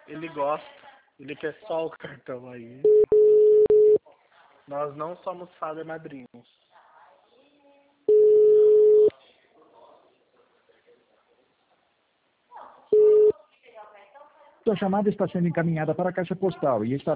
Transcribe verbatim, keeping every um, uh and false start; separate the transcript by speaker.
Speaker 1: Ele gosta. Ele quer só o cartão aí. Nós não somos fada madrinhos.
Speaker 2: Sua chamada está sendo encaminhada para a caixa postal e estará